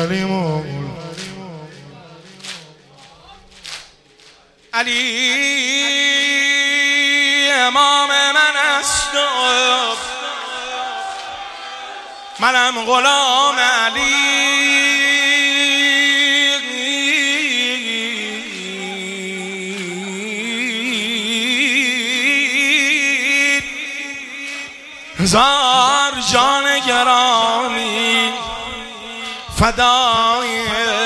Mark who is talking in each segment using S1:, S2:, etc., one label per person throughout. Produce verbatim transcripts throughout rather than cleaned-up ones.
S1: علی مولا علی امام من است و منم غلام علی. هزار جان گرامی فدای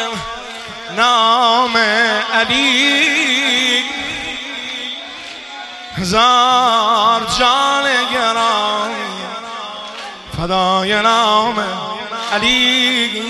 S1: نام علی، هزار جان گرامی فدای نام علی.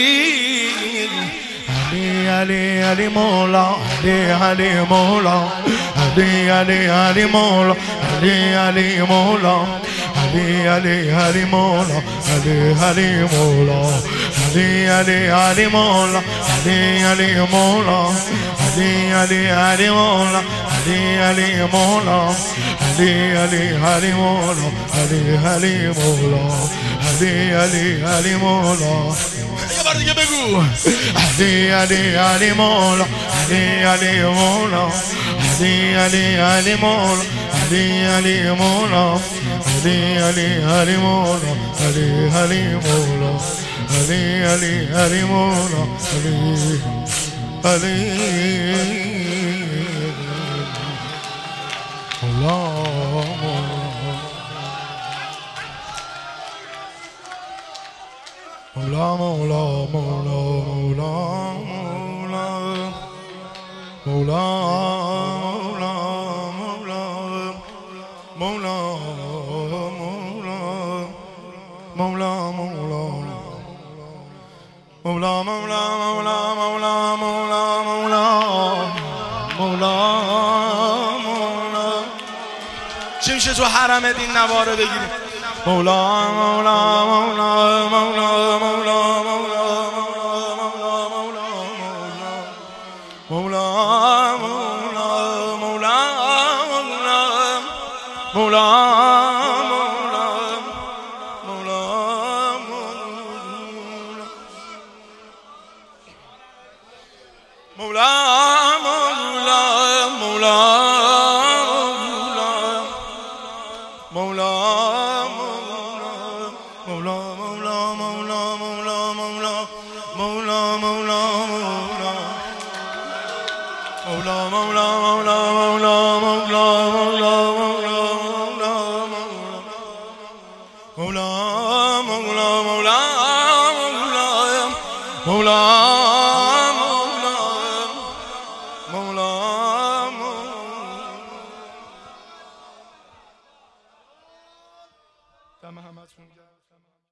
S1: علی علی علی مولا علی علی مولا علی علی علی مولا علی علی مولا علی علی علی مولا علی علی مولا علی علی علی مولا علی علی مولا علی علی علی مولا علی علی مولا علی علی علی مولا علی علی مولا علی علی علی مولا. یه بار دیگه بگو علی علی علی مولا علی علی مولا علی علی علی مولا علی علی مولا علی علی علی مولا علی علی مولا علی علی علی مولا علی علی مولا مولا مولا مولا مولا مولا مولا مولا مولا مولا مولا مولا مولا مولا مولا مولا. چی میشه تو حرم دین نواره بگیریم؟ مولا مولا مولا مولا مولا مولا مولا مولا مولا دم همتون گرم.